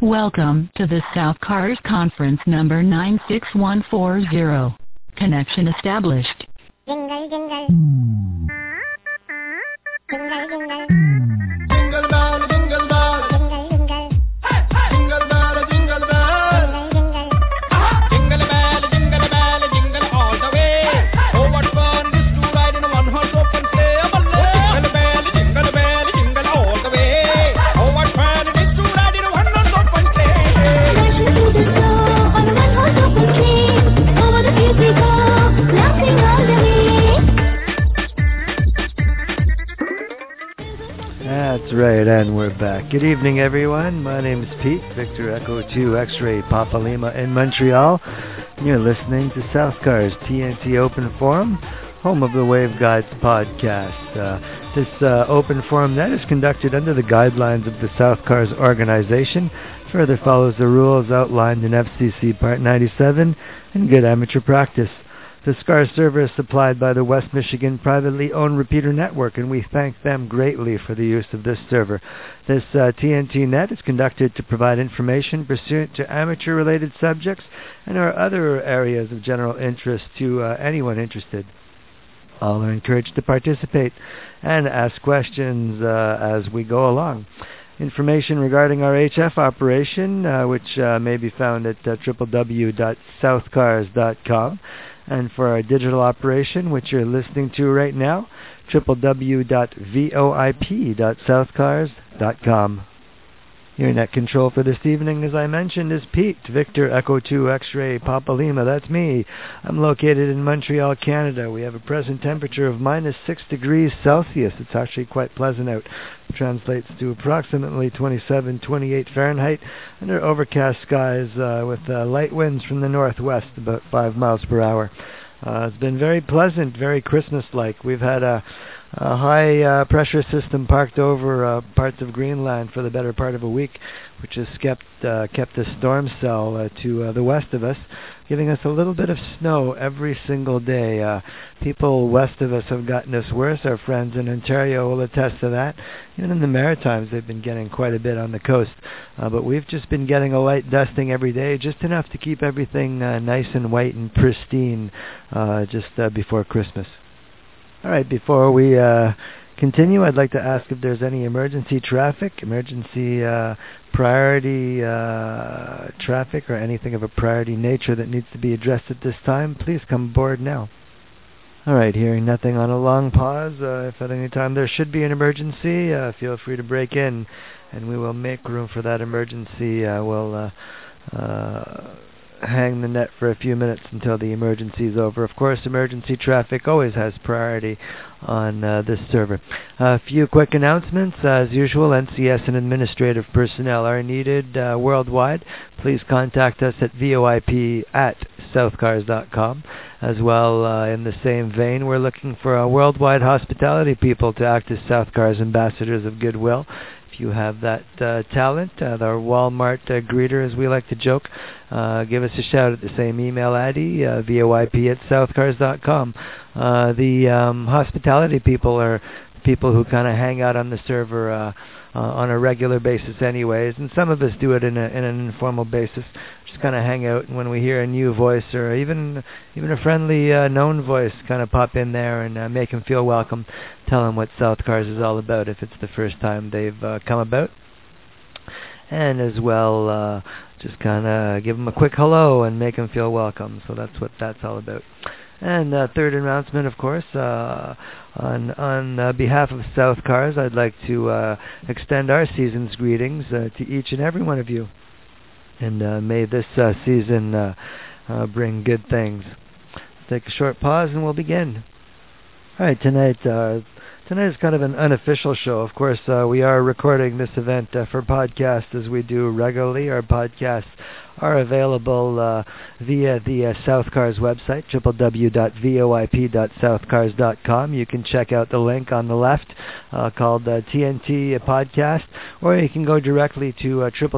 Welcome to the South Cars Conference number 96140. Connection established. Jingle, jingle. Jingle, jingle. Jingle bell, jingle bell. Jingle, jingle. Jingle bell, jingle bell. Jingle, jingle. Jingle bell, jingle all the way. Oh, what fun it is to ride in a one-horse open sleigh. Jingle bell, jingle all the way. Oh, what fun it is to ride in a one-horse open sleigh. Dashing through the snow on a one-horse open sleigh. Over the fields we go, laughing all the way. That's right, and we're back. Good evening, everyone. My name is Pete, Victor Echo 2 X-Ray Papa Lima in Montreal. You're listening to South Cars TNT Open Forum, home of the Waveguides podcast. This open forum net is conducted under the guidelines of the South Cars organization. Further follows the rules outlined in FCC Part 97 and good amateur practice. The SCAR server is supplied by the West Michigan privately owned repeater network, and we thank them greatly for the use of this server. This TNT net is conducted to provide information pursuant to amateur-related subjects and or other areas of general interest to anyone interested. All are encouraged to participate and ask questions as we go along. Information regarding our HF operation, which may be found at www.southcars.com. And for our digital operation, which you're listening to right now, www.voip.southcars.com. Your net control for this evening, as I mentioned, is Pete, Victor Echo 2 X-Ray Papa Lima. That's me. I'm located in Montreal, Canada. We have a present temperature of minus 6 degrees Celsius. It's actually quite pleasant out. It translates to approximately 27, 28 Fahrenheit under overcast skies with light winds from the northwest, about 5 miles per hour. It's been very pleasant, very Christmas-like. We've had a high pressure system parked over parts of Greenland for the better part of a week, which has kept a storm cell to the west of us, giving us a little bit of snow every single day. People west of us have gotten us worse. Our friends in Ontario will attest to that. Even in the Maritimes, they've been getting quite a bit on the coast. But we've just been getting a light dusting every day, just enough to keep everything nice and white and pristine just before Christmas. All right, before we continue, I'd like to ask if there's any emergency traffic, emergency priority traffic, or anything of a priority nature that needs to be addressed at this time. Please come aboard now. All right, hearing nothing on a long pause, if at any time there should be an emergency, feel free to break in, and we will make room for that emergency. We'll hang the net for a few minutes until the emergency is over. Of course, emergency traffic always has priority on this server. A few quick announcements. As usual, NCS and administrative personnel are needed worldwide. Please contact us at voip@southcars.com. As well, in the same vein, we're looking for worldwide hospitality people to act as South Cars ambassadors of goodwill. If you have that talent, our Walmart greeter, as we like to joke, give us a shout at the same email ID, voip@southcars.com. The hospitality people are people who kind of hang out on the server on a regular basis anyways, and some of us do it in an informal basis. Just kind of hang out, and when we hear a new voice or even a friendly known voice, kind of pop in there and make them feel welcome, tell them what South Cars is all about if it's the first time they've come about. And as well, just kind of give them a quick hello and make them feel welcome. So that's what that's all about. And third announcement, of course, on behalf of South Cars, I'd like to extend our season's greetings to each and every one of you. And may this season bring good things. Let's take a short pause and we'll begin. All right, tonight is kind of an unofficial show. Of course, we are recording this event for podcast as we do regularly. Our podcasts are available via the South Cars website, www.voip.southcars.com. You can check out the link on the left called TNT Podcast, or you can go directly to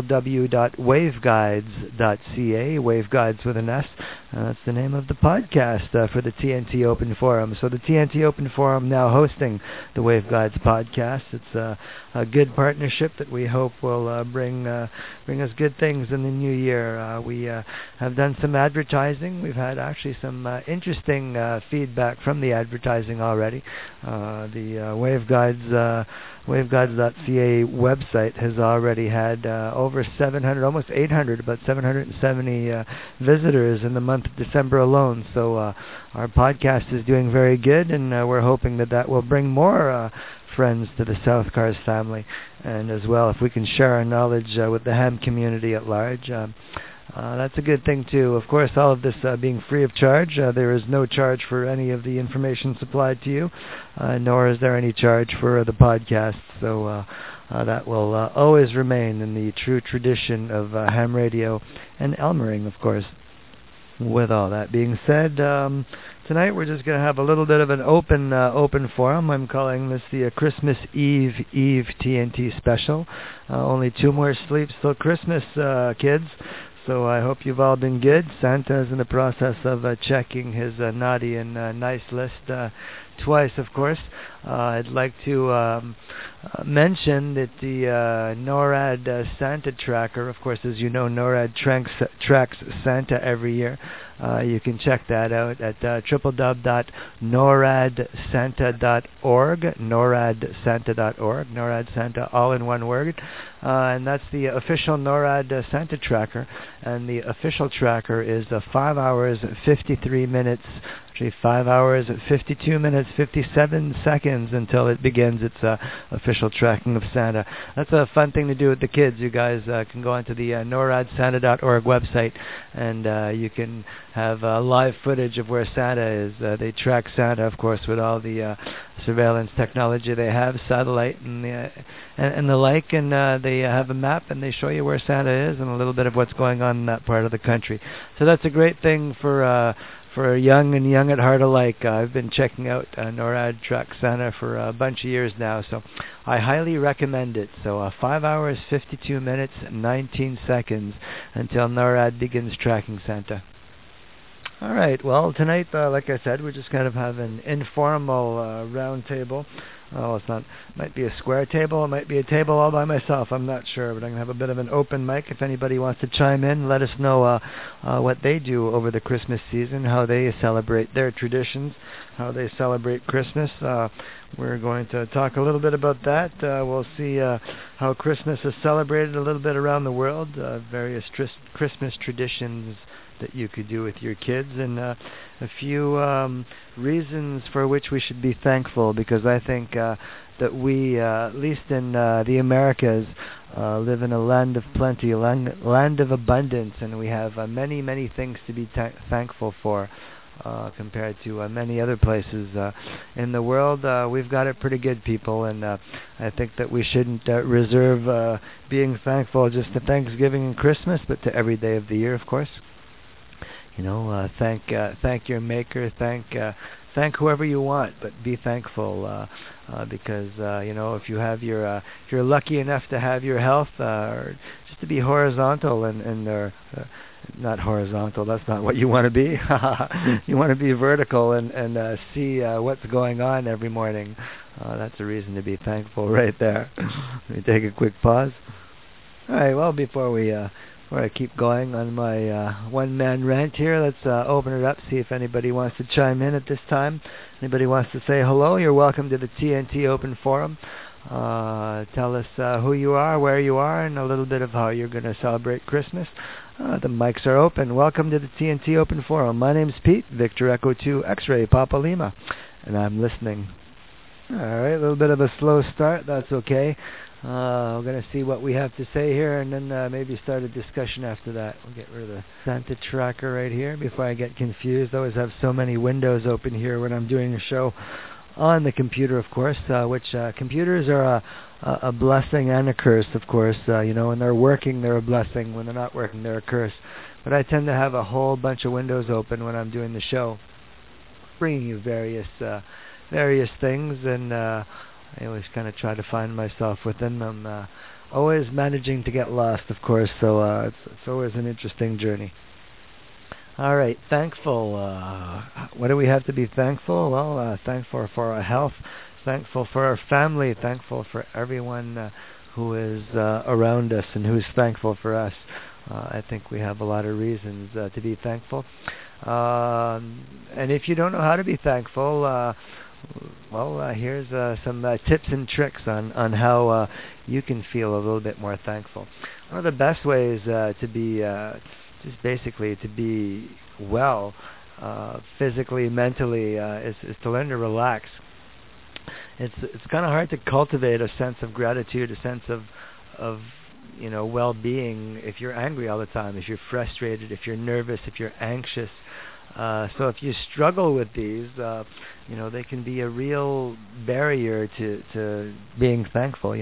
www.waveguides.ca, Waveguides with an S. That's the name of the podcast for the TNT Open Forum. So the TNT Open Forum now hosting the Waveguides podcast. It's a good partnership that we hope will bring us good things in the new year. We have done some advertising. We've had actually some interesting feedback from the advertising already. The Waveguides.ca website has already had over 700, almost 800, about 770 visitors in the month of December alone. So our podcast is doing very good, and we're hoping that will bring more friends to the South Cars family, and as well, if we can share our knowledge with the ham community at large, that's a good thing too. Of course, all of this being free of charge, there is no charge for any of the information supplied to you, nor is there any charge for the podcast, so that will always remain in the true tradition of ham radio and Elmering, of course. With all that being said, tonight we're just going to have a little bit of an open forum. I'm calling this the Christmas Eve TNT special. Only 2 more sleeps till Christmas, kids. So I hope you've all been good. Santa is in the process of checking his naughty and nice list twice, of course. I'd like to mention that the NORAD Santa tracker, of course, as you know, NORAD tracks Santa every year. You can check that out at www.noradsanta.org, noradsanta.org, NORAD Santa, all in one word. And that's the official NORAD Santa tracker. And the official tracker is 5 hours, 53 minutes, actually 5 hours, 52 minutes, 57 seconds until it begins its official tracking of Santa. That's a fun thing to do with the kids. You guys can go onto the noradsanta.org website, and you can have live footage of where Santa is. They track Santa, of course, with all the surveillance technology they have, satellite and the like, and they have a map and they show you where Santa is and a little bit of what's going on in that part of the country. So that's a great thing for young and young at heart alike. I've been checking out NORAD Track Santa for a bunch of years now, so I highly recommend it. So 5 hours, 52 minutes, 19 seconds until NORAD begins tracking Santa. All right, well, tonight, like I said, we're just kind of have an informal round table. Oh, it's not, might be a square table, it might be a table all by myself, I'm not sure, but I'm going to have a bit of an open mic. If anybody wants to chime in, let us know what they do over the Christmas season, how they celebrate their traditions, how they celebrate Christmas. We're going to talk a little bit about that. We'll see how Christmas is celebrated a little bit around the world, various Christmas traditions that you could do with your kids, and a few reasons for which we should be thankful, because I think that we, at least in the Americas, live in a land of plenty, a land of abundance, and we have many, many things to be thankful for compared to many other places in the world. We've got it pretty good, people, and I think that we shouldn't reserve being thankful just to Thanksgiving and Christmas, but to every day of the year, of course. You know, thank your Maker, thank whoever you want, but be thankful because you know, if you have if you're lucky enough to have your health, or just to be horizontal and not horizontal, that's not what you want to be. You want to be vertical and see what's going on every morning. That's a reason to be thankful right there. Let me take a quick pause. All right, well, before I keep going on my one-man rant here, let's open it up, see if anybody wants to chime in at this time. Anybody wants to say hello, you're welcome to the TNT Open Forum. Tell us who you are, where you are, and a little bit of how you're going to celebrate Christmas. The mics are open. Welcome to the TNT Open Forum. My name's Pete, Victor Echo 2 X-Ray Papa Lima, and I'm listening. All right, a little bit of a slow start, that's okay. We're going to see what we have to say here, and then maybe start a discussion after that. We'll get rid of the Santa tracker right here before I get confused. I always have so many windows open here when I'm doing a show on the computer, of course, which computers are a blessing and a curse, of course. When they're working, they're a blessing. When they're not working, they're a curse. But I tend to have a whole bunch of windows open when I'm doing the show, bringing you various things, and I always kind of try to find myself within them. Always managing to get lost, of course, so it's always an interesting journey. All right, thankful. What do we have to be thankful? Well, thankful for our health, thankful for our family, thankful for everyone who is around us and who's thankful for us. I think we have a lot of reasons to be thankful. And if you don't know how to be thankful, here's some tips and tricks on how you can feel a little bit more thankful. One of the best ways to be just basically to be well, physically, mentally, is to learn to relax. It's kind of hard to cultivate a sense of gratitude, a sense of well-being if you're angry all the time, if you're frustrated, if you're nervous, if you're anxious. So if you struggle with these, they can be a real barrier to being thankful.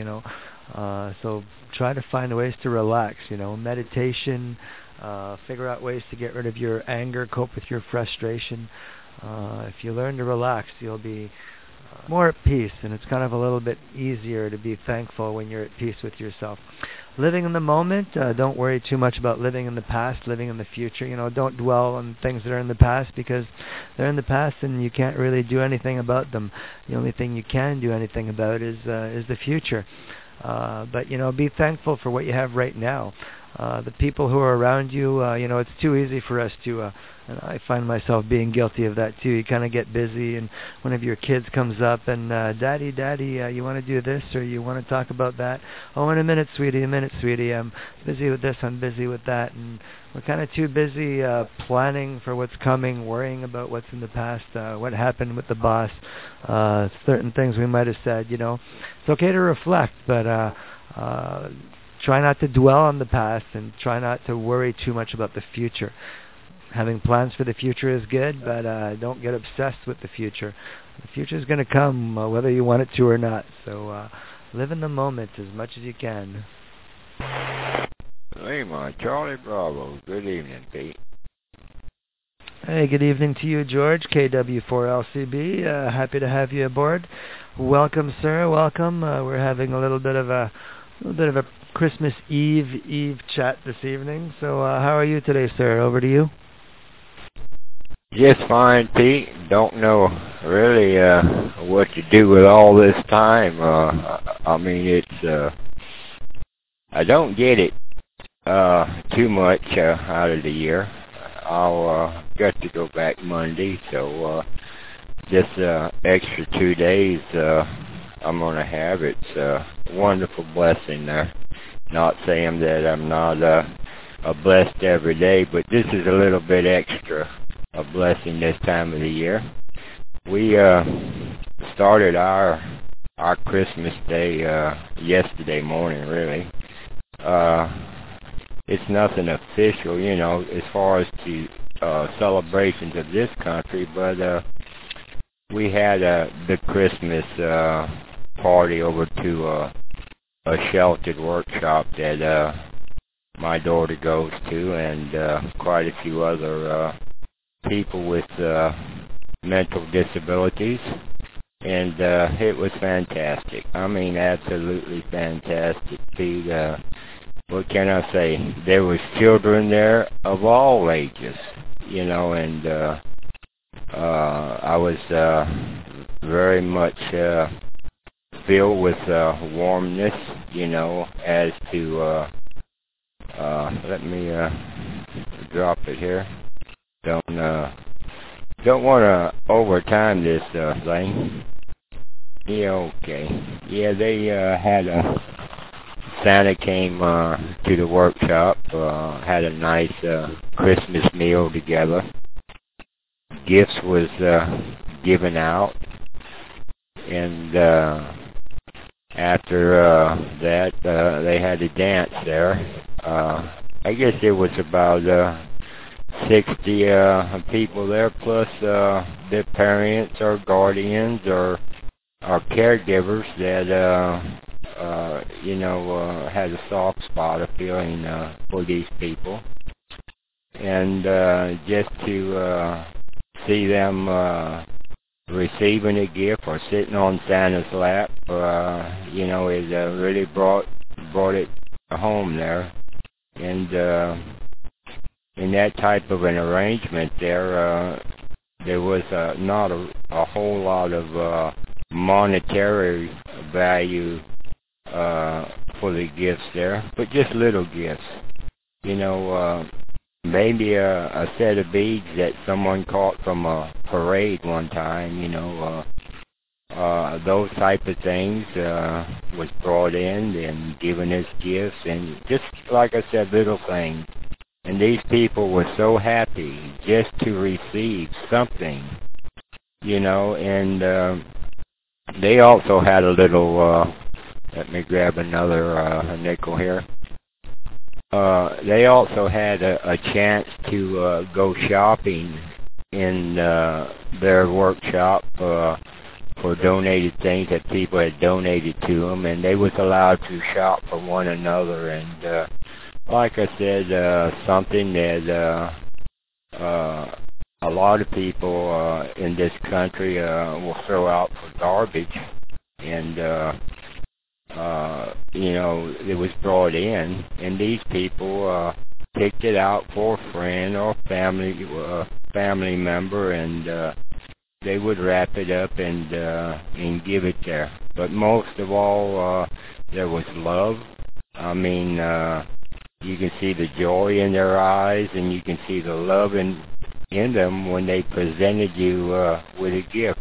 So try to find ways to relax. Meditation. Figure out ways to get rid of your anger, cope with your frustration. If you learn to relax, you'll be more at peace, and it's kind of a little bit easier to be thankful when you're at peace with yourself. Living in the moment, don't worry too much about living in the past, living in the future. Don't dwell on things that are in the past, because they're in the past and you can't really do anything about them. The only thing you can do anything about is the future. But be thankful for what you have right now. The people who are around you, it's too easy for us to, and I find myself being guilty of that too. You kind of get busy, and one of your kids comes up and, Daddy, you want to do this, or you want to talk about that? Oh, in a minute, sweetie, I'm busy with this, I'm busy with that, and we're kind of too busy planning for what's coming, worrying about what's in the past, what happened with the boss, certain things we might have said. It's okay to reflect, but try not to dwell on the past, and try not to worry too much about the future. Having plans for the future is good, but don't get obsessed with the future. The future is going to come whether you want it to or not. So live in the moment as much as you can. Lima, Charlie Bravo. Good evening, Pete. Hey, good evening to you, George. KW4LCB. Happy to have you aboard. Welcome, sir. Welcome. We're having a little bit of a Christmas Eve chat this evening. So how are you today, sir? Over to you. Just fine, Pete. Don't know really what to do with all this time. It's I don't get it too much out of the year. I'll got to go back Monday, so just extra 2 days I'm going to have. It's a wonderful blessing there. Not saying that I'm not blessed every day, but this is a little bit extra a blessing this time of the year. We started our Christmas day yesterday morning, really. It's nothing official, as far as to celebrations of this country, but we had the Christmas party over to a sheltered workshop that my daughter goes to, and quite a few other people with mental disabilities, and it was fantastic. Absolutely fantastic. What can I say? There was children there of all ages, and I was very much filled with warmness, as to let me drop it here. Don't want to overtime this thing. Yeah, okay. Yeah, they had Santa came to the workshop, had a nice Christmas meal together. Gifts was given out, and after that, they had a dance there. I guess there was about 60 people there, plus their parents or guardians or caregivers that had a soft spot of feeling for these people, and just to see them receiving a gift or sitting on Santa's lap, it really brought it home there. And in that type of an arrangement there was not a whole lot of monetary value for the gifts there, but just little gifts. Maybe a set of beads that someone caught from a parade one time, those type of things was brought in and given as gifts, and just like I said, little things. And these people were so happy just to receive something, and they also had a little, let me grab another nickel here. They also had a chance to go shopping in their workshop for donated things that people had donated to them, and they was allowed to shop for one another. And like I said, something that a lot of people in this country will throw out for garbage, and it was brought in, and these people picked it out for a friend or family member, and they would wrap it up and give it there. But most of all, there was love. I mean, you can see the joy in their eyes, and you can see the love in them when they presented you with a gift.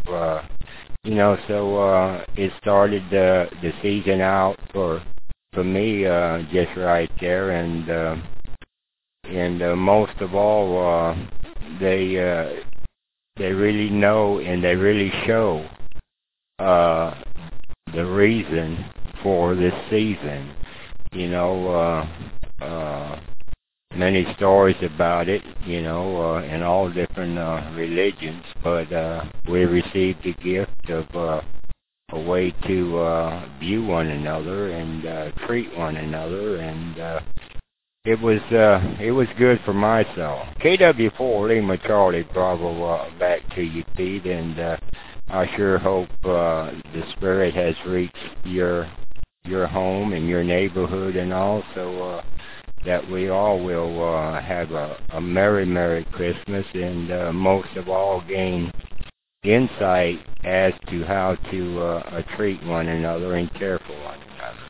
So it started the season out for me just right there, and most of all, they really know and they really show the reason for this season. Many stories about it, in all different religions, but we received the gift of a way to view one another and treat one another, and it was good for my soul. KW4 Lima Charlie Bravo, back to you, Pete, and I sure hope the Spirit has reached your home and your neighborhood, and also that we all will have a Merry Christmas, and most of all gain insight as to how to treat one another and care for one another.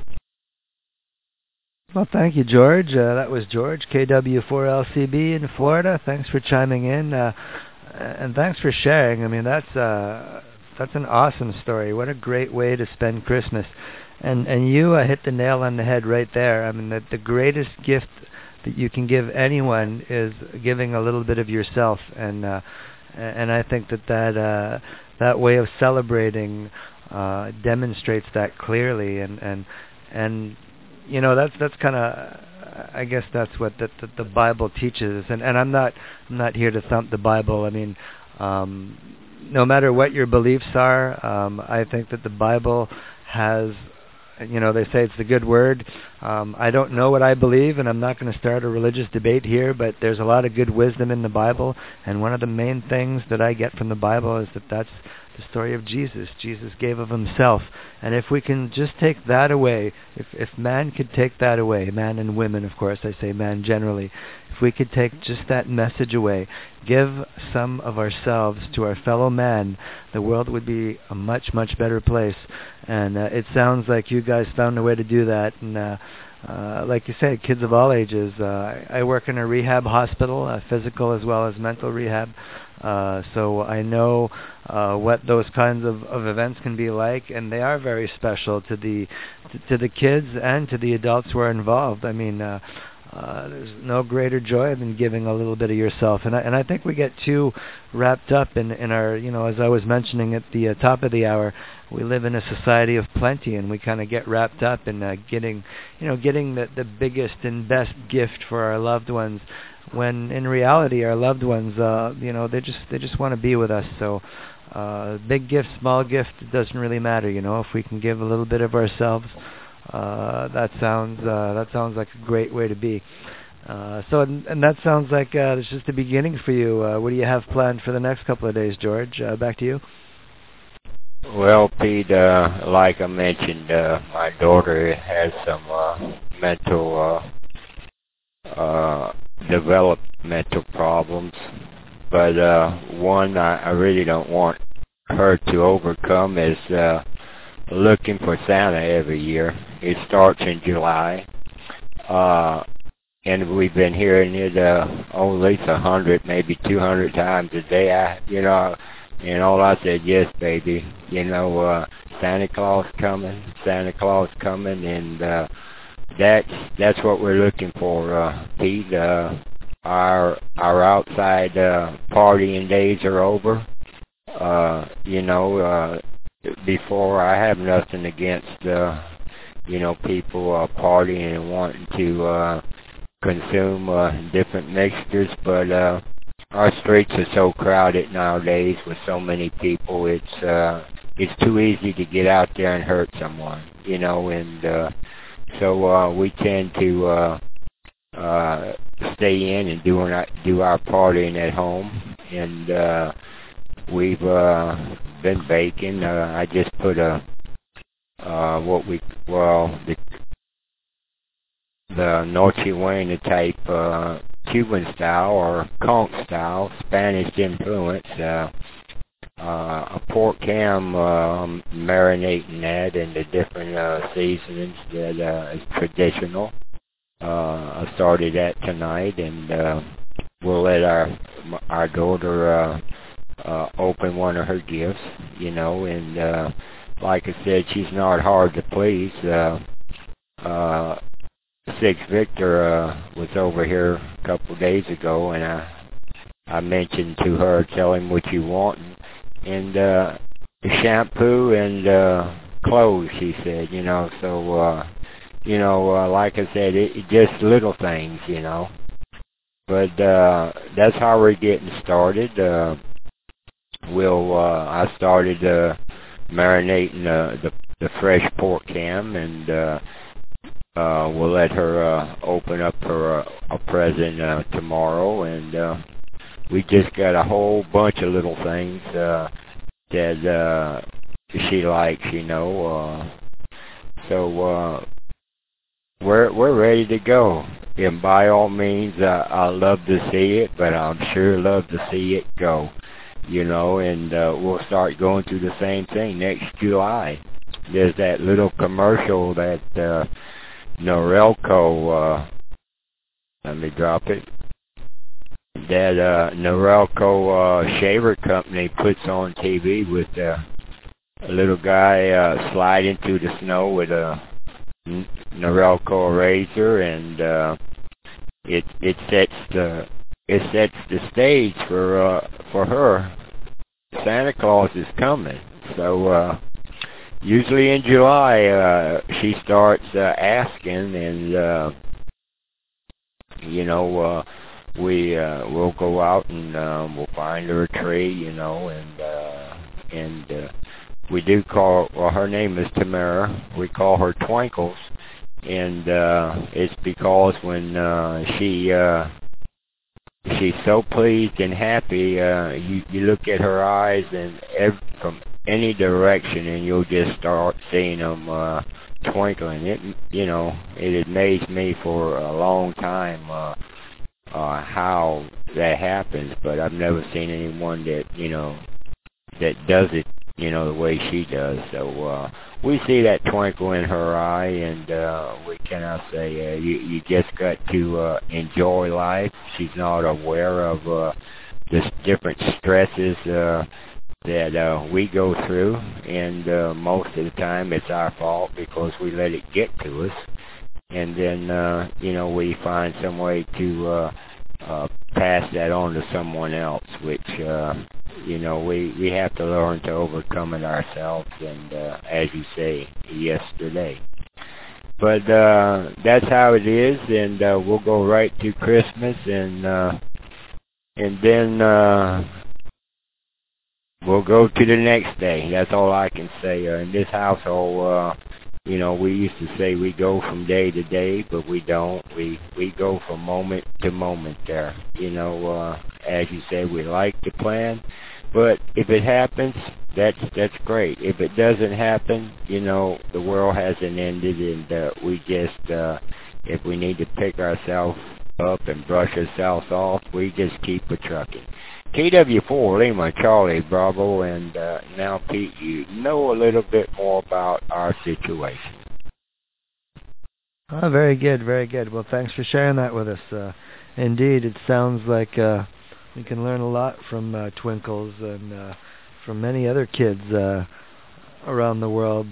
Well, thank you, George. That was George, KW4LCB in Florida. Thanks for chiming in, and thanks for sharing. I mean, that's an awesome story. What a great way to spend Christmas. And you hit the nail on the head right there. I mean, the greatest gift that you can give anyone is giving a little bit of yourself, and I think that way of celebrating demonstrates that clearly, and that's kind of, I guess that's what the Bible teaches, and I'm not here to thump the Bible. I mean, no matter what your beliefs are, I think that the Bible has, they say it's the good word. I don't know what I believe, and I'm not going to start a religious debate here, but there's a lot of good wisdom in the Bible, and one of the main things that I get from the Bible is that's the story of Jesus. Jesus gave of himself, and if we can just take that away, if man could take that away, man and women, of course, I say man generally, if we could take just that message away, give some of ourselves to our fellow man, the world would be a much, much better place. And it sounds like you guys found a way to do that. And like you said, kids of all ages. I work in a rehab hospital, physical as well as mental rehab. So I know what those kinds of events can be like, and they are very special to the kids and to the adults who are involved. I mean, there's no greater joy than giving a little bit of yourself, and I think we get too wrapped up in our, as I was mentioning at the top of the hour, we live in a society of plenty, and we kind of get wrapped up in getting the biggest and best gift for our loved ones, when in reality our loved ones, they just want to be with us. So big gift, small gift, it doesn't really matter. If we can give a little bit of ourselves, that sounds like a great way to be. And that sounds like it's just the beginning for you. What do you have planned for the next couple of days, George? Back to you. Well, Pete, like I mentioned, my daughter has some mental developmental problems, but one I really don't want her to overcome is looking for Santa every year. It starts in July, and we've been hearing it at least 100, maybe 200 times a day. And all I said, yes, baby. Santa Claus coming, and that's what we're looking for, Pete. Our outside partying days are over. Before, I have nothing against people partying and wanting to consume different mixtures, but our streets are so crowded nowadays with so many people. It's too easy to get out there and hurt someone, and so we tend to stay in and do our partying at home. And we've been baking. I just put the Noche Buena type Cuban style or conch style, Spanish influence, a pork ham, marinating that in the different seasonings that is traditional. I started that tonight, and we'll let our daughter open one of her gifts, and like I said, she's not hard to please. Six Victor was over here a couple of days ago, and I mentioned to her, tell him what you want, and shampoo and clothes, she said, so like I said, it just little things, but that's how we're getting started. I started marinating the fresh pork ham, and we'll let her open up her a present tomorrow, and we just got a whole bunch of little things that she likes, so we're ready to go. And by all means, I love to see it, but I'm sure love to see it go, and we'll start going through the same thing next July. There's that little commercial that Norelco, let me drop it, that Norelco shaver company puts on TV with a little guy sliding through the snow with a Norelco razor, and it sets the stage for her. Santa Claus is coming, so usually in July, she starts asking, and we'll go out and we'll find her a tree, and we do call, her name is Tamara. We call her Twinkles, and it's because when she's so pleased and happy, you look at her eyes, and from any direction, and you'll just start seeing them twinkling. It amazed me for a long time how that happens, but I've never seen anyone that does it the way she does. So we see that twinkle in her eye, and we cannot say you just got to enjoy life. She's not aware of the different stresses that we go through, and most of the time it's our fault because we let it get to us, and then we find some way to pass that on to someone else, which we have to learn to overcome it ourselves, and as you say, yesterday. But that's how it is, and we'll go right to Christmas, and then we'll go to the next day. That's all I can say. In this household, we used to say we go from day to day, but we don't. We go from moment to moment there. As you said, we like to plan, but if it happens, that's great. If it doesn't happen, the world hasn't ended, and we just, if we need to pick ourselves up and brush ourselves off, we just keep a-trucking. KW4, Lima, Charlie, Bravo, and now, Pete, you know a little bit more about our situation. Oh, very good, very good. Well, thanks for sharing that with us. Indeed, it sounds like we can learn a lot from Twinkles and from many other kids around the world,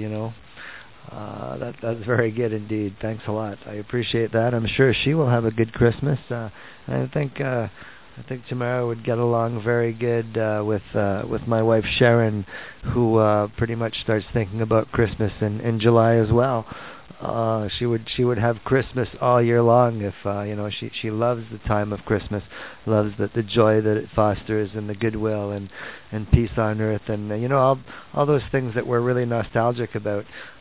That's very good indeed. Thanks a lot. I appreciate that. I'm sure she will have a good Christmas. I think Tamara would get along very good with my wife Sharon, who pretty much starts thinking about Christmas in July as well. She would have Christmas all year long if she loves the time of Christmas, loves the joy that it fosters and the goodwill and peace on earth and all those things that we're really nostalgic about.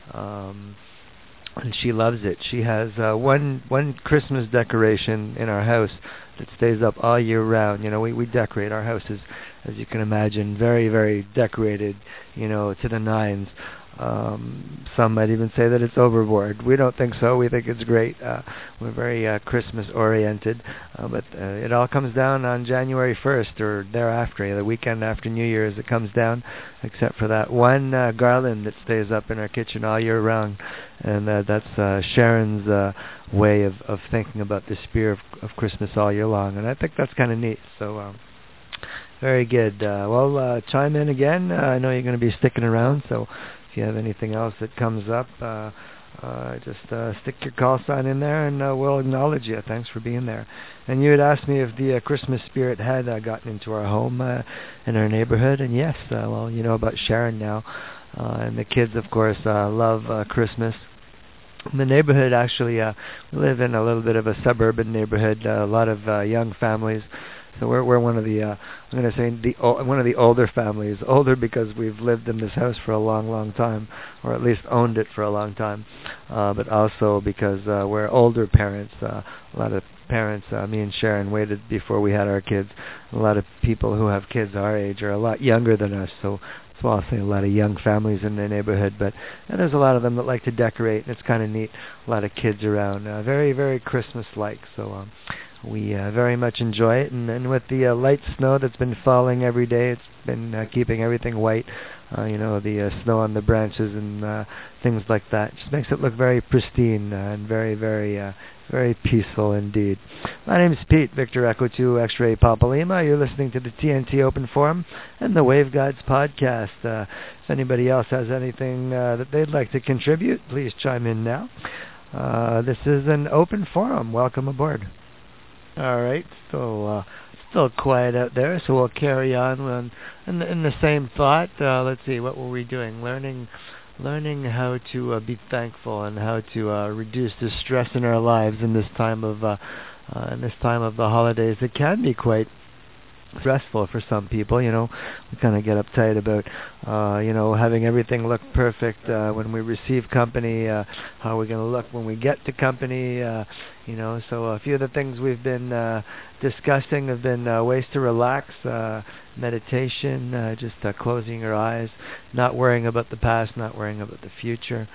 And she loves it. She has one Christmas decoration in our house that stays up all year round. We decorate our houses, as you can imagine, very, very decorated, to the nines. Some might even say that it's overboard. We don't think so. We think it's great. We're very Christmas oriented, but it all comes down on January 1st or thereafter, the weekend after New Year's. It comes down, except for that one garland that stays up in our kitchen all year round, and that's Sharon's way of thinking about the spirit of Christmas all year long, and I think that's kind of neat. So. Very good. Well, chime in again. I know you're going to be sticking around, so if you have anything else that comes up, just stick your call sign in there, and we'll acknowledge you. Thanks for being there. And you had asked me if the Christmas spirit had gotten into our home in our neighborhood, and yes, well, you know about Sharon now, and the kids, of course, love Christmas. The neighborhood, actually, we live in a little bit of a suburban neighborhood, a lot of young families. So we're one of the I'm going to say one of the older families. Older because we've lived in this house for a long, long time, or at least owned it for a long time. But also because we're older parents. A lot of parents, me and Sharon waited before we had our kids. A lot of people who have kids our age are a lot younger than us. So I'll say a lot of young families in the neighborhood. But and there's a lot of them that like to decorate, and it's kind of neat. A lot of kids around. Very, very Christmas-like. So. We very much enjoy it, and with the light snow that's been falling every day, it's been keeping everything white. The snow on the branches and things like that just makes it look very pristine and very, very, very peaceful indeed. My name is Pete, Victor Echo 2 X-Ray Papa Lima. You're listening to the TNT Open Forum and the Wave Gods podcast. If anybody else has anything that they'd like to contribute, please chime in now. This is an open forum. Welcome aboard. All right, so still quiet out there, so we'll carry on in the same thought. Let's see, what were we doing? Learning how to be thankful and how to reduce the stress in our lives in this time of the holidays. It can be quite stressful for some people. We kind of get uptight about having everything look perfect when we receive company, how we're going to look when we get to company. So a few of the things we've been discussing have been ways to relax, meditation, just closing your eyes, not worrying about the past, not worrying about the future.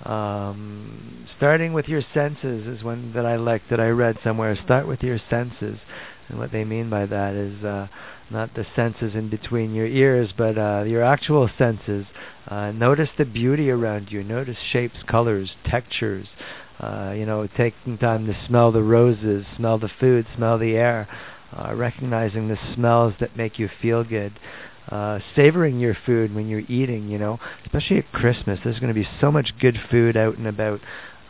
Starting with your senses is one that I like, that I read somewhere. Start with your senses. And what they mean by that is not the senses in between your ears, but your actual senses. Notice the beauty around you. Notice shapes, colors, textures. Taking time to smell the roses, smell the food, smell the air. Recognizing the smells that make you feel good. Savoring your food when you're eating, especially at Christmas. There's going to be so much good food out and about.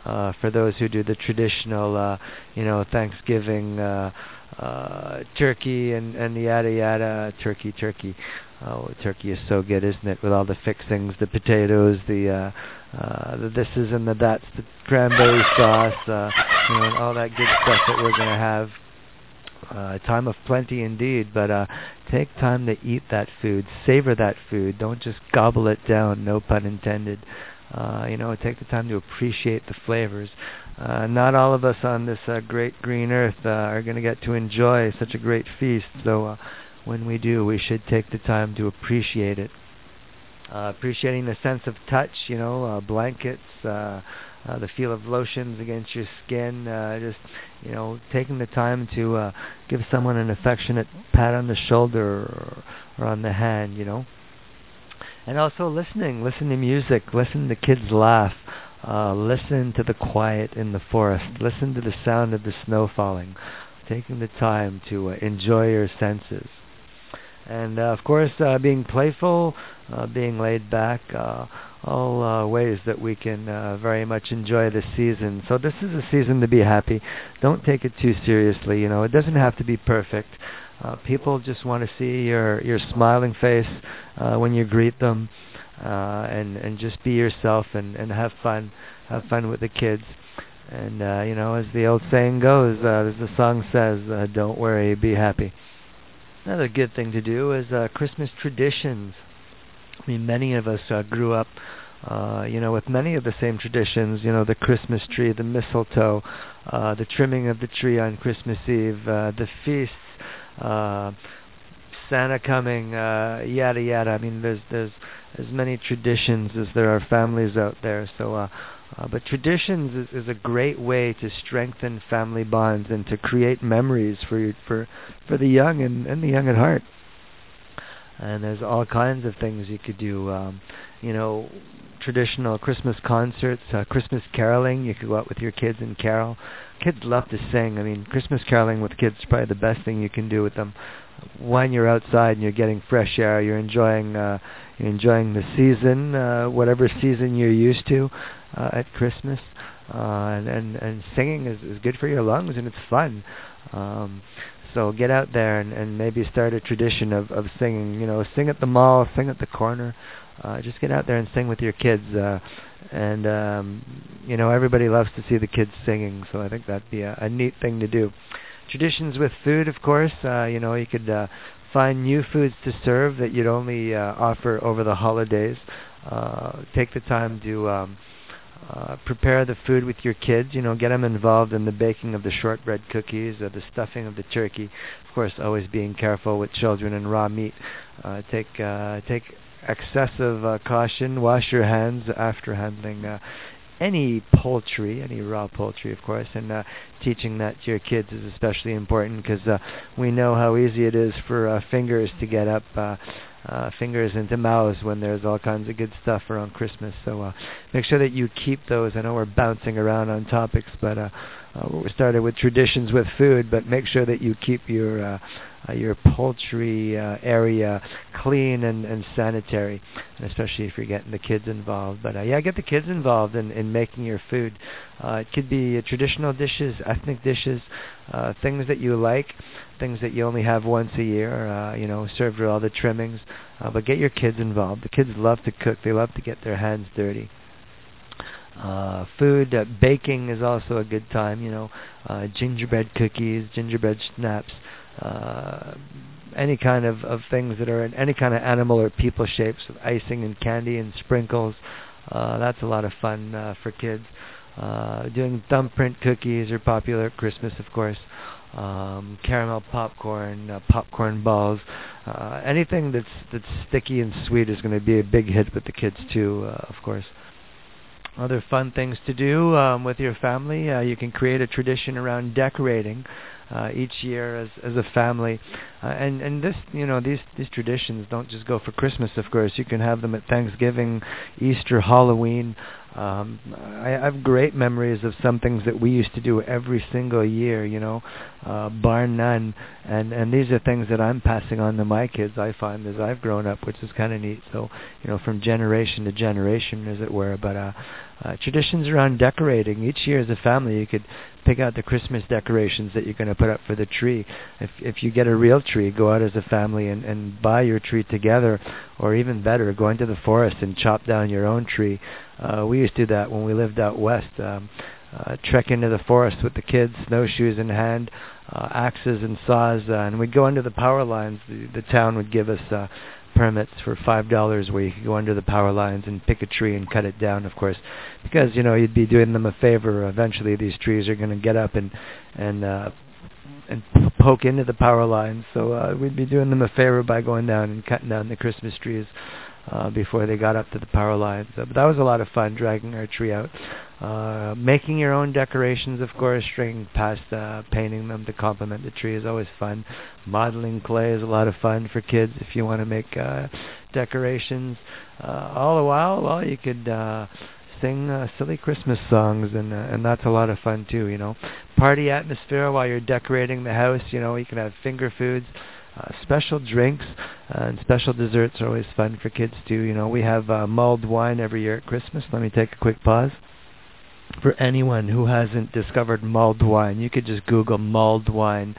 for those who do the traditional, Thanksgiving turkey and yada yada, turkey. Oh, turkey is so good, isn't it? With all the fixings, the potatoes, the thises and the that's, the cranberry sauce, and all that good stuff that we're going to have. Time of plenty indeed, but take time to eat that food, savor that food. Don't just gobble it down, no pun intended. Take the time to appreciate the flavors. Not all of us on this great green earth are going to get to enjoy such a great feast, so when we do, we should take the time to appreciate it. Appreciating the sense of touch, blankets, the feel of lotions against your skin, taking the time to give someone an affectionate pat on the shoulder or on the hand, And also listen to music, listen to kids laugh, listen to the quiet in the forest, listen to the sound of the snow falling, taking the time to enjoy your senses. And of course, being playful, being laid back, all ways that we can very much enjoy this season. So this is a season to be happy. Don't take it too seriously. It doesn't have to be perfect. People just want to see your smiling face when you greet them, and just be yourself and have fun. Have fun with the kids. And as the old saying goes, as the song says, don't worry, be happy. Another good thing to do is Christmas traditions. I mean, many of us grew up, with many of the same traditions. The Christmas tree, the mistletoe, the trimming of the tree on Christmas Eve, the feasts, Santa coming, yada yada. I mean, there's as many traditions as there are families out there. So, but traditions is a great way to strengthen family bonds and to create memories for the young and the young at heart. And there's all kinds of things you could do. Traditional Christmas concerts, Christmas caroling. You could go out with your kids and carol. Kids love to sing. I mean, Christmas caroling with kids is probably the best thing you can do with them. When you're outside and you're getting fresh air, you're enjoying the season, whatever season you're used to at Christmas. And singing is good for your lungs, and it's fun. So get out there and maybe start a tradition of singing. Sing at the mall, sing at the corner. Just get out there and sing with your kids. Everybody loves to see the kids singing, so I think that'd be a neat thing to do. Traditions with food, of course. You could find new foods to serve that you'd only offer over the holidays. Take the time to prepare the food with your kids. Get them involved in the baking of the shortbread cookies or the stuffing of the turkey. Of course, always being careful with children and raw meat. Take excessive caution. Wash your hands after handling any poultry, any raw poultry, of course, and teaching that to your kids is especially important because we know how easy it is for fingers to get up, fingers into mouths when there's all kinds of good stuff around Christmas. So make sure that you keep those. I know we're bouncing around on topics, but we started with traditions with food, but make sure that you keep your poultry area clean and sanitary, and especially if you're getting the kids involved. But get the kids involved in making your food. It could be traditional dishes, ethnic dishes, things that you like, things that you only have once a year, served with all the trimmings. But get your kids involved. The kids love to cook. They love to get their hands dirty. Food, baking is also a good time, gingerbread cookies, gingerbread snaps, any kind of things that are in any kind of animal or people shapes with icing and candy and sprinkles. That's a lot of fun for kids. Doing thumbprint cookies are popular at Christmas, of course. Caramel popcorn, popcorn balls. Anything that's sticky and sweet is going to be a big hit with the kids too, of course. Other fun things to do with your family. You can create a tradition around decorating each year as a family. And this, these traditions don't just go for Christmas, of course. You can have them at Thanksgiving, Easter, Halloween. I have great memories of some things that we used to do every single year, bar none. And these are things that I'm passing on to my kids, I find, as I've grown up, which is kind of neat. So, from generation to generation, as it were. But traditions around decorating. Each year as a family, you could pick out the Christmas decorations that you're going to put up for the tree. If you get a real tree, go out as a family and buy your tree together, or even better, go into the forest and chop down your own tree. We used to do that when we lived out west. Trek into the forest with the kids, snowshoes in hand, axes and saws, and we'd go under the power lines. The town would give us permits for $5 where you could go under the power lines and pick a tree and cut it down, of course, because you'd be doing them a favor. Eventually these trees are going to get up and poke into the power lines, so we'd be doing them a favor by going down and cutting down the Christmas trees before they got up to the power lines. But that was a lot of fun, dragging our tree out. Making your own decorations, of course, string past painting them to complement the tree is always fun. Modeling clay is a lot of fun for kids if you want to make decorations. All the while, you could sing silly Christmas songs, and that's a lot of fun too, Party atmosphere while you're decorating the house, you can have finger foods. Special drinks and special desserts are always fun for kids too. We have mulled wine every year at Christmas. Let me take a quick pause. For anyone who hasn't discovered mulled wine, you could just Google mulled wine,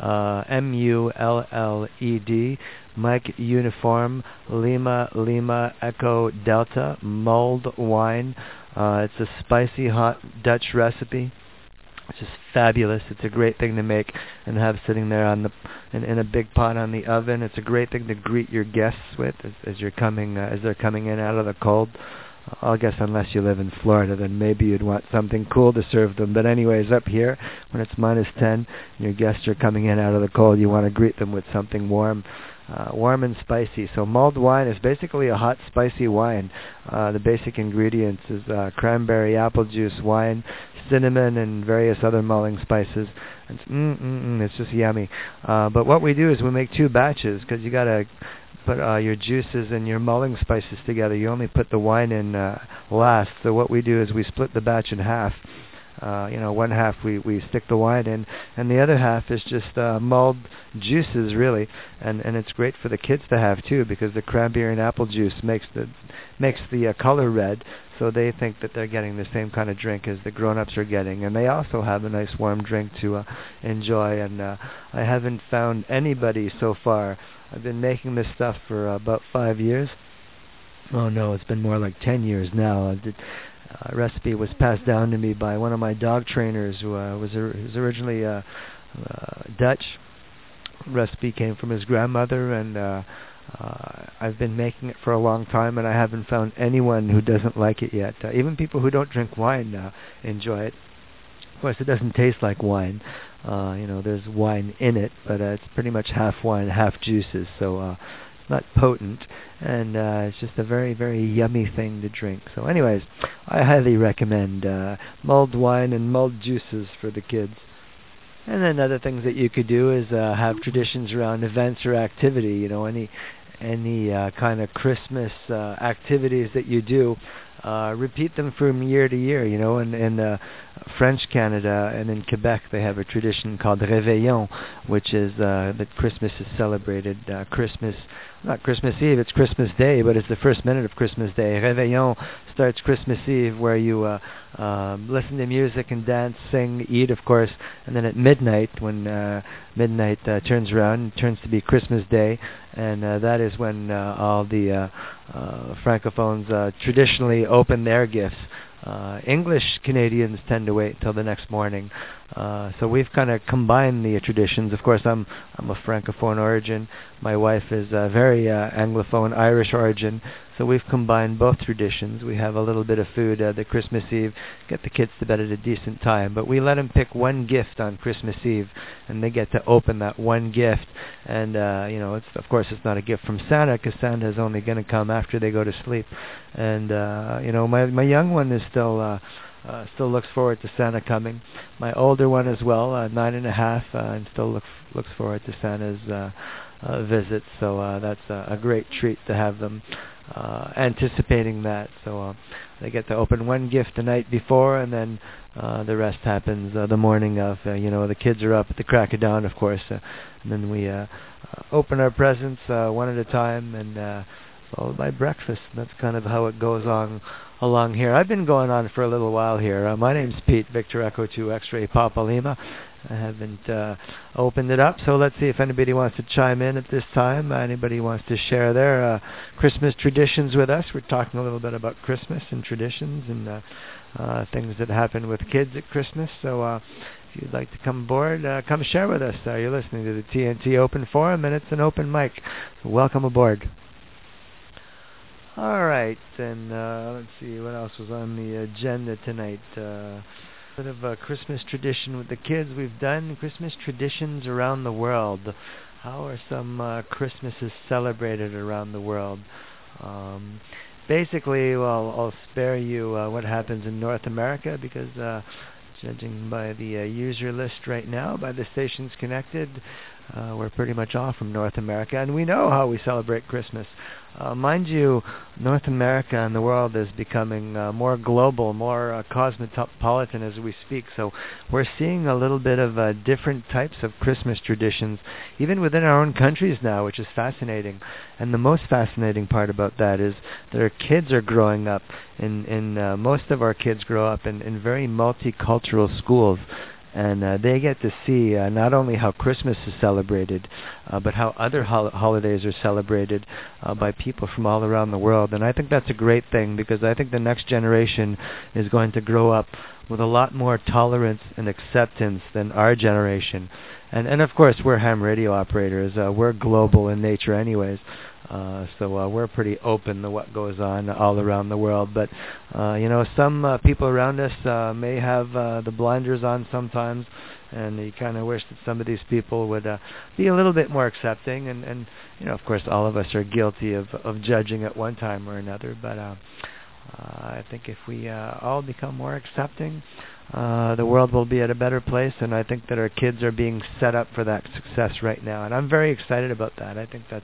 M-U-L-L-E-D, Mike Uniform, Lima Echo Delta, mulled wine. It's a spicy hot Dutch recipe. It's just fabulous. It's a great thing to make and have sitting there in a big pot on the oven. It's a great thing to greet your guests with as they're coming in out of the cold. I guess unless you live in Florida, then maybe you'd want something cool to serve them. But anyways, up here, when it's -10, and your guests are coming in out of the cold, you want to greet them with something warm and spicy. So mulled wine is basically a hot, spicy wine. The basic ingredients is cranberry, apple juice, wine, cinnamon, and various other mulling spices. It's just yummy. But what we do is we make 2 batches, because you got to put your juices and your mulling spices together. You only put the wine in last. So what we do is we split the batch in half. One half we stick the wine in, and the other half is just mulled juices, really. And it's great for the kids to have too, because the cranberry and apple juice makes the color red. So they think that they're getting the same kind of drink as the grown-ups are getting, and they also have a nice warm drink to enjoy. And I haven't found anybody so far. I've been making this stuff for about 5 years. Oh no, it's been more like 10 years now. The recipe was passed down to me by one of my dog trainers who was originally Dutch. Recipe came from his grandmother, and I've been making it for a long time, and I haven't found anyone who doesn't like it yet. Even people who don't drink wine enjoy it. Of course, it doesn't taste like wine. There's wine in it, but it's pretty much half wine, half juices, so it's not potent, and it's just a very, very yummy thing to drink. So anyways, I highly recommend mulled wine and mulled juices for the kids. And then other things that you could do is have traditions around events or activity, any kind of Christmas activities that you do. Repeat them from year to year. In French Canada and in Quebec, they have a tradition called Réveillon, which is that Christmas is celebrated. Not Christmas Eve, it's Christmas Day, but it's the first minute of Christmas Day. Réveillon starts Christmas Eve, where you listen to music and dance, sing, eat, of course, and then at midnight, when midnight turns around, it turns to be Christmas Day, and that is when all the Francophones traditionally open their gifts. English Canadians tend to wait until the next morning. So we've kind of combined the traditions. Of course, I'm a Francophone origin. My wife is a very Anglophone Irish origin. So we've combined both traditions. We have a little bit of food the Christmas Eve, get the kids to bed at a decent time. But we let them pick one gift on Christmas Eve, and they get to open that one gift. And, of course, it's not a gift from Santa, because Santa is only going to come after they go to sleep. And, my young one is still still looks forward to Santa coming. My older one as well, 9.5, and still looks forward to Santa's visit. So that's a great treat to have them anticipating that. So they get to open one gift the night before, and then the rest happens the morning of. The kids are up at the crack of dawn, of course, and then we open our presents one at a time, and followed by breakfast. That's kind of how it goes on along here. I've been going on for a little while here. My name's Pete, Victor Echo 2 X-Ray Papa Lima. I haven't opened it up, so let's see if anybody wants to chime in at this time. Anybody wants to share their Christmas traditions with us. We're talking a little bit about Christmas and traditions and things that happen with kids at Christmas. So if you'd like to come aboard, come share with us. You're listening to the TNT Open Forum, and it's an open mic. So welcome aboard. All right, and let's see what else was on the agenda tonight. Bit of a Christmas tradition with the kids. We've done Christmas traditions around the world. How are some Christmases celebrated around the world? Basically, well, I'll spare you what happens in North America because judging by the user list right now, by the stations connected, we're pretty much all from North America, and we know how we celebrate Christmas. Mind you, North America and the world is becoming more global, more cosmopolitan as we speak, so we're seeing a little bit of different types of Christmas traditions, even within our own countries now, which is fascinating. And the most fascinating part about that is that our kids are growing up, most of our kids grow up in very multicultural schools. And they get to see not only how Christmas is celebrated, but how other holidays are celebrated by people from all around the world. And I think that's a great thing because I think the next generation is going to grow up with a lot more tolerance and acceptance than our generation. And of course, we're ham radio operators. We're global in nature anyways. So we're pretty open to what goes on all around the world. But, some people around us may have the blinders on sometimes, and you kind of wish that some of these people would be a little bit more accepting. And of course, all of us are guilty of judging at one time or another. But I think if we all become more accepting, the world will be at a better place, and I think that our kids are being set up for that success right now. And I'm very excited about that. I think that's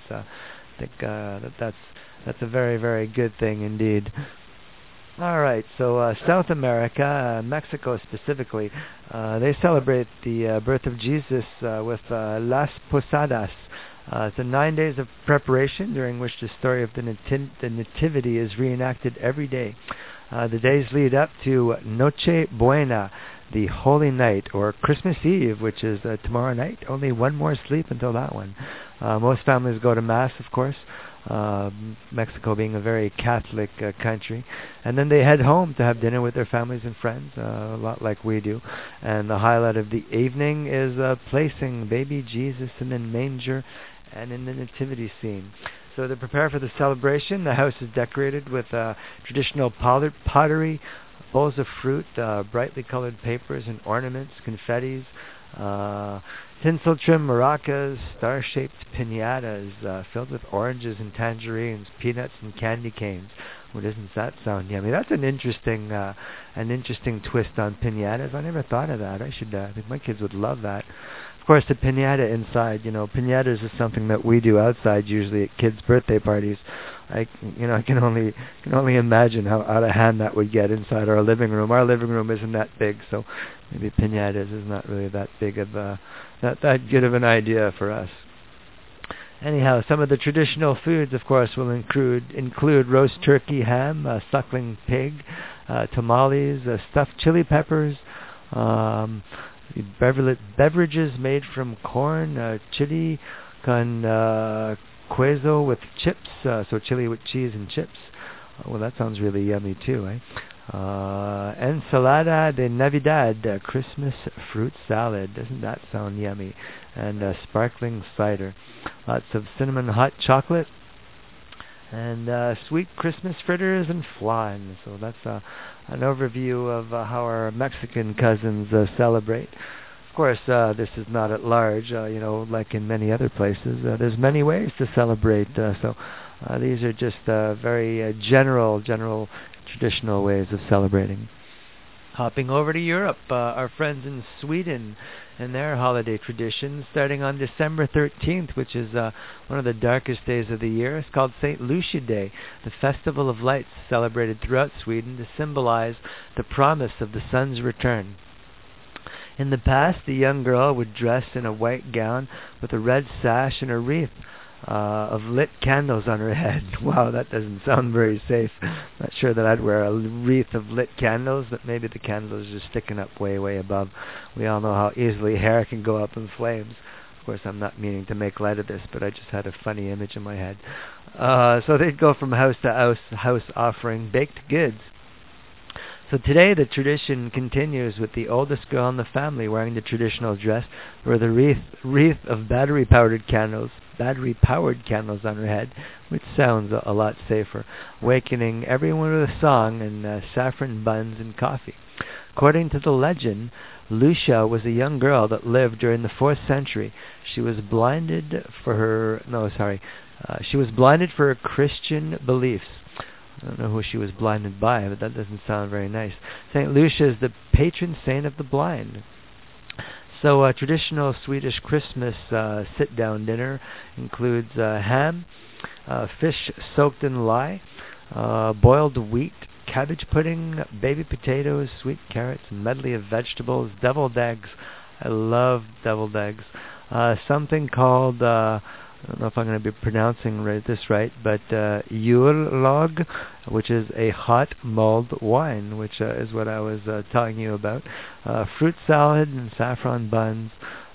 that's a very, very good thing indeed. All right, so South America, Mexico specifically, they celebrate the birth of Jesus with Las Posadas. It's 9 days of preparation during which the story of the Nativity is reenacted every day. The days lead up to Noche Buena, the Holy Night, or Christmas Eve, which is tomorrow night. Only one more sleep until that one. Most families go to Mass, of course, Mexico being a very Catholic country. And then they head home to have dinner with their families and friends, a lot like we do. And the highlight of the evening is placing baby Jesus in the manger and in the nativity scene. So to prepare for the celebration, the house is decorated with traditional pottery, bowls of fruit, brightly colored papers and ornaments, confettis, tinsel trimmed maracas, star-shaped piñatas filled with oranges and tangerines, peanuts and candy canes. Well, doesn't that sound yummy? That's an interesting twist on piñatas. I never thought of that. I think my kids would love that. Of course, the piñata inside, piñatas is something that we do outside usually at kids' birthday parties. I can only imagine how out of hand that would get inside our living room. Our living room isn't that big, so maybe piñatas is not really that big of not that good of an idea for us. Anyhow, some of the traditional foods, of course, will include roast turkey, ham, suckling pig, tamales, stuffed chili peppers, beverages made from corn, chili con queso with chips, so chili with cheese and chips. Well, that sounds really yummy too, eh? Ensalada de Navidad, Christmas fruit salad. Doesn't that sound yummy? And sparkling cider. Lots of cinnamon hot chocolate. And sweet Christmas fritters and flan. So that's an overview of how our Mexican cousins celebrate. Of course, this is not at large, like in many other places. There's many ways to celebrate. So these are just very general traditional ways of celebrating. Hopping over to Europe, our friends in Sweden and their holiday traditions, starting on December 13th, which is one of the darkest days of the year. It's called St. Lucia Day, the festival of lights celebrated throughout Sweden to symbolize the promise of the sun's return. In the past, the young girl would dress in a white gown with a red sash and a wreath of lit candles on her head. Wow, that doesn't sound very safe. Not sure that I'd wear a wreath of lit candles, but maybe the candles are just sticking up way, way above. We all know how easily hair can go up in flames. Of course, I'm not meaning to make light of this, but I just had a funny image in my head. So they'd go from house to house offering baked goods. So today the tradition continues with the oldest girl in the family wearing the traditional dress with a wreath of battery-powered candles on her head, which sounds a lot safer, awakening everyone with a song and saffron buns and coffee. According to the legend, Lucia was a young girl that lived during the 4th century. She was blinded for her Christian beliefs. I don't know who she was blinded by, but that doesn't sound very nice. St. Lucia is the patron saint of the blind. So a traditional Swedish Christmas sit-down dinner includes ham, fish soaked in lye, boiled wheat, cabbage pudding, baby potatoes, sweet carrots, a medley of vegetables, deviled eggs. I love deviled eggs. Something called... I don't know if I'm going to be pronouncing this right, but Jullag, which is a hot mulled wine, which is what I was telling you about. Fruit salad and saffron buns,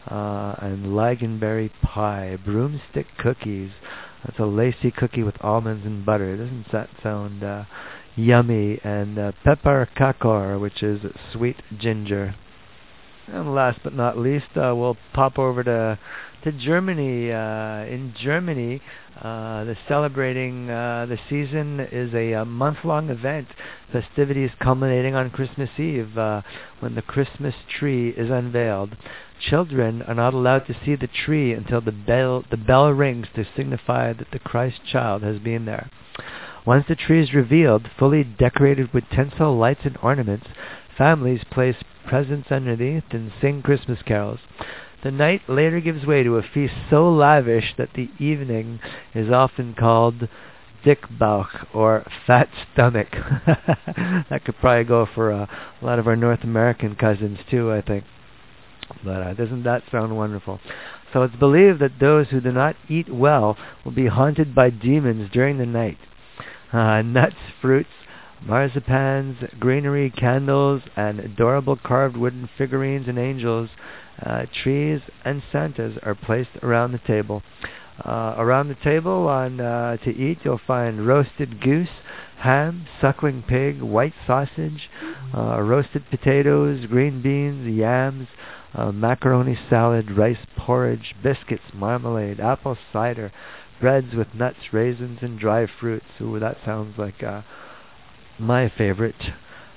and lingonberry pie, broomstick cookies. That's a lacy cookie with almonds and butter. Doesn't that sound yummy? And pepparkakor, which is sweet ginger. And last but not least, we'll pop over to Germany. In Germany, the celebrating the season is a month-long event. Festivities culminating on Christmas Eve when the Christmas tree is unveiled. Children are not allowed to see the tree until the bell rings to signify that the Christ child has been there. Once the tree is revealed, fully decorated with tinsel, lights, and ornaments, families place presents underneath and sing Christmas carols. The night later gives way to a feast so lavish that the evening is often called Dickbauch, or fat stomach. That could probably go for a lot of our North American cousins too, I think. But doesn't that sound wonderful? So it's believed that those who do not eat well will be haunted by demons during the night. Nuts, fruits, marzipans, greenery, candles, and adorable carved wooden figurines and angels, trees, and Santas are placed around the table. Around the table to eat, you'll find roasted goose, ham, suckling pig, white sausage, roasted potatoes, green beans, yams, macaroni salad, rice porridge, biscuits, marmalade, apple cider, breads with nuts, raisins, and dry fruits. Ooh, that sounds like my favorite.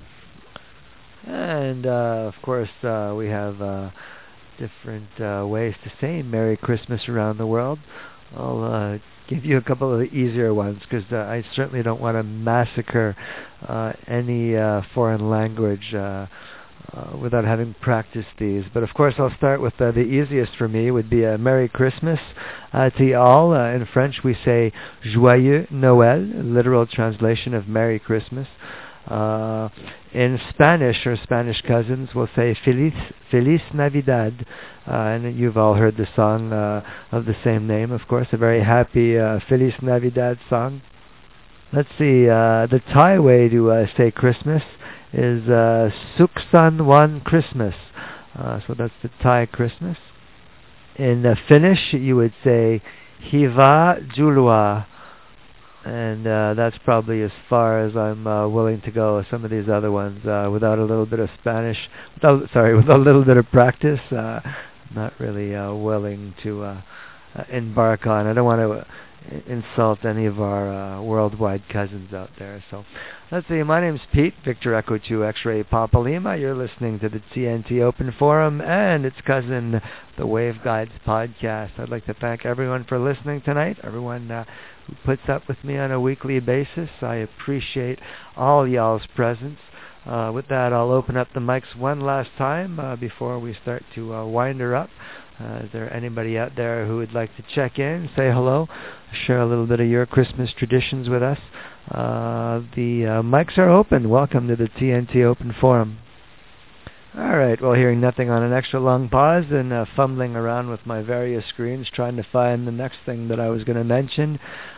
And of course we have different ways to say Merry Christmas around the world. I'll give you a couple of the easier ones because I certainly don't want to massacre any foreign language without having practiced these. But of course I'll start with the easiest for me would be a Merry Christmas to you all. In French we say Joyeux Noël, literal translation of Merry Christmas. In Spanish, or Spanish cousins will say Feliz Navidad, and you've all heard the song of the same name, of course, a very happy Feliz Navidad song. Let's see, the Thai way to say Christmas is Suksan Wan Christmas, so that's the Thai Christmas. In Finnish, you would say Hiva Julua, and that's probably as far as I'm willing to go. Some of these other ones, without a little bit of Spanish, with a little bit of practice, not really willing to embark on. I don't want to insult any of our worldwide cousins out there. So let's see, my name's Pete, Victor Echo 2 X-Ray Papa Lima. You're listening to the TNT Open Forum and its cousin, the Waveguides podcast. I'd like to thank everyone for listening tonight, everyone who puts up with me on a weekly basis. I appreciate all y'all's presence. With that, I'll open up the mics one last time before we start to wind her up. Is there anybody out there who would like to check in, say hello, share a little bit of your Christmas traditions with us? The mics are open. Welcome to the TNT Open Forum. All right, well, hearing nothing on an extra long pause and fumbling around with my various screens trying to find the next thing that I was going to mention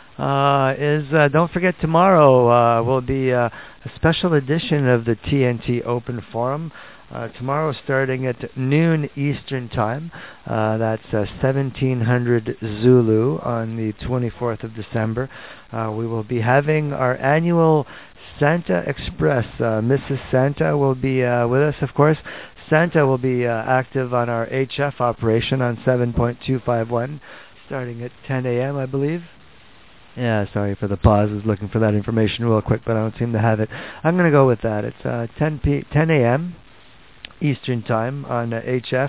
is don't forget tomorrow will be a special edition of the TNT Open Forum. Tomorrow starting at noon Eastern Time. That's 1700 Zulu on the 24th of December. We will be having our annual Santa Express. Mrs. Santa will be with us, of course. Santa will be active on our HF operation on 7.251 starting at 10 a.m., I believe. Yeah, sorry for the pause. I was looking for that information real quick, but I don't seem to have it. I'm going to go with that. It's 10 a.m. Eastern Time on HF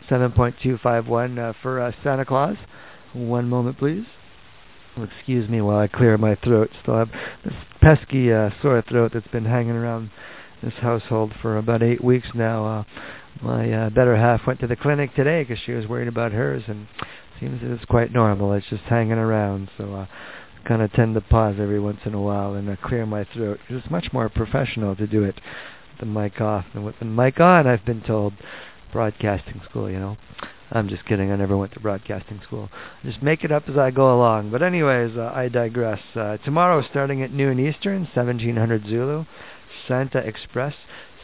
7.251 for Santa Claus. One moment, please. Excuse me while I clear my throat. Still have this pesky sore throat that's been hanging around this household for about 8 weeks now. My better half went to the clinic today because she was worried about hers, and it seems that it's quite normal. It's just hanging around, so kind of tend to pause every once in a while and clear my throat. It's much more professional to do it with the mic off than with the mic on, I've been told. Broadcasting school, you know. I'm just kidding. I never went to broadcasting school. Just make it up as I go along. But anyways, I digress. Tomorrow, starting at noon Eastern, 1700 Zulu, Santa Express,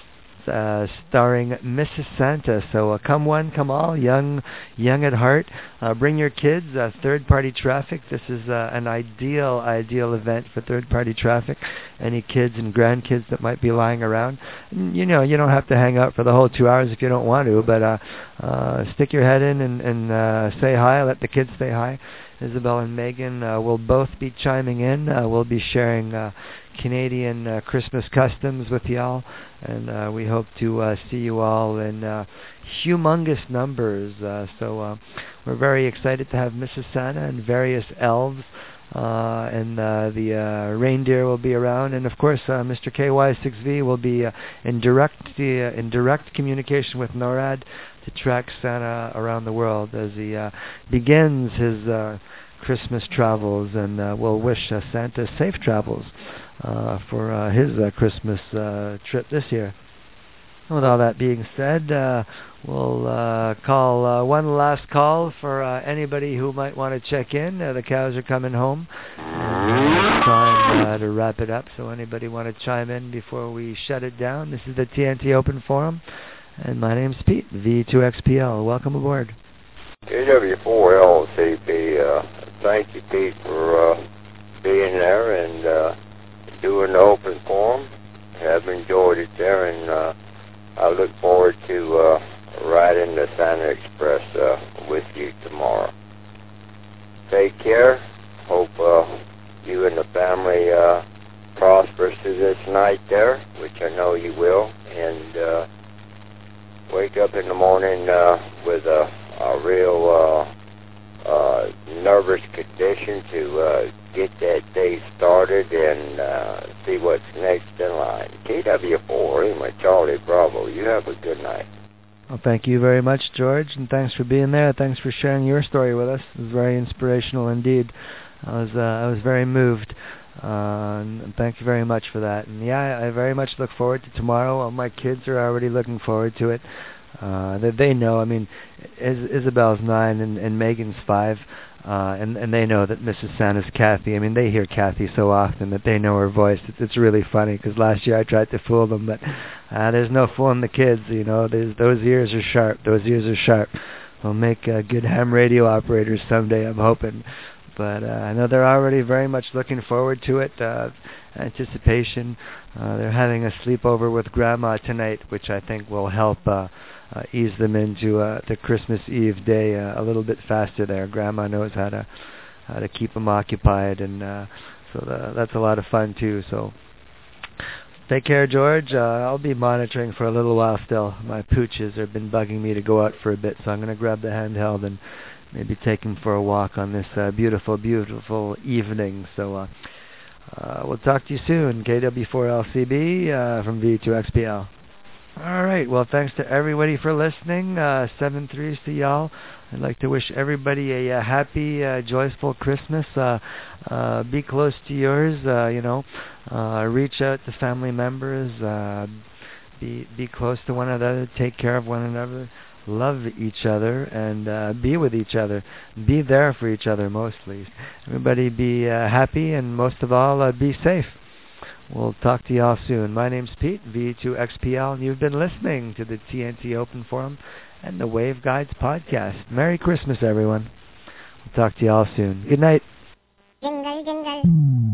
starring Mrs. Santa. So come one, come all, young at heart. Bring your kids. Third-party traffic. This is an ideal event for third-party traffic. Any kids and grandkids that might be lying around. You know, you don't have to hang out for the whole 2 hours if you don't want to, but stick your head in and say hi. Let the kids say hi. Isabel and Megan will both be chiming in. We'll be sharing Canadian Christmas customs with y'all, and we hope to see you all in humongous numbers. So we're very excited to have Mrs. Santa and various elves, and the reindeer will be around, and of course Mr. KY6V will be in direct communication with NORAD to track Santa around the world as he begins his Christmas travels, and we'll wish Santa safe travels for his Christmas trip this year. With all that being said, we'll call one last call for anybody who might want to check in. The cows are coming home. It's time to wrap it up, so anybody want to chime in before we shut it down? This is the TNT Open Forum, and my name's Pete, V2XPL. Welcome aboard. KW4LCB, thank you, Pete, for being there and doing the open forum. I've enjoyed it there, and I look forward to riding the Santa Express with you tomorrow. Take care. Hope you and the family prosper through this night there, which I know you will, and wake up in the morning with a real nervous condition to get that day started and see what's next in line. KW4, Lima Charlie Bravo, you have a good night. Well, thank you very much, George, and thanks for being there. Thanks for sharing your story with us. It was very inspirational indeed. I was very moved. And thank you very much for that. And yeah, I very much look forward to tomorrow. All my kids are already looking forward to it. They know. I mean, Isabel's 9 and Megan's 5, and they know that Mrs. Santa's Kathy. I mean, they hear Kathy so often that they know her voice. It's really funny because last year I tried to fool them, but there's no fooling the kids. You know, those ears are sharp. Those ears are sharp. We'll make good ham radio operators someday, I'm hoping. But I know they're already very much looking forward to it. Anticipation. They're having a sleepover with Grandma tonight, which I think will help ease them into the Christmas Eve day a little bit faster there. Grandma knows how to keep them occupied, and so that's a lot of fun too. So take care, George. I'll be monitoring for a little while still. My pooches have been bugging me to go out for a bit, so I'm going to grab the handheld and maybe take him for a walk on this beautiful, beautiful evening. So We'll talk to you soon. KW4LCB from V2XPL. All right. Well, thanks to everybody for listening. 7-3s to y'all. I'd like to wish everybody a happy, joyful Christmas. Be close to yours. Reach out to family members. Be close to one another. Take care of one another. Love each other and be with each other. Be there for each other mostly. Everybody be happy and most of all be safe. We'll talk to y'all soon. My name's Pete, V2XPL, and you've been listening to the TNT Open Forum and the Wave Guides podcast. Merry Christmas, everyone. We'll talk to y'all soon. Good night. Jingle, jingle.